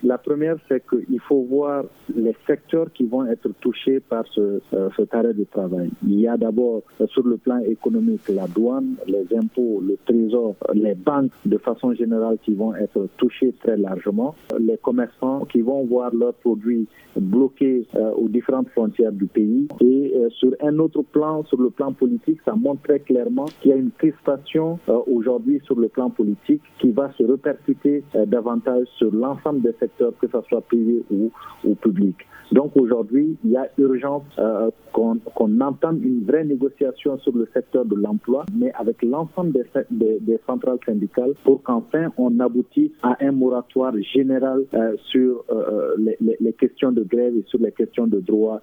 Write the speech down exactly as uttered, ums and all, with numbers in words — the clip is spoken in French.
La première, c'est qu'il faut voir les secteurs qui vont être touchés par ce, euh, cet arrêt de travail. Il y a d'abord, euh, sur le plan économique, la douane, les impôts, le trésor, les banques de façon générale qui vont être touchés très largement, les commerçants qui vont voir leurs produits bloqués euh, aux différentes frontières du pays. Et euh, sur un autre plan, sur le plan politique, ça montre très clairement qu'il y a une crispation euh, aujourd'hui sur le plan politique qui va se répercuter euh, davantage sur l'ensemble des secteurs, que ce soit privé ou, ou public. Donc aujourd'hui, il y a urgence euh, qu'on, qu'on entame une vraie négociation sur le secteur de l'emploi, mais avec l'ensemble des, des, des centrales syndicales pour qu'enfin on aboutisse à un moratoire général euh, sur euh, les, les, les questions de grève et sur les questions de droits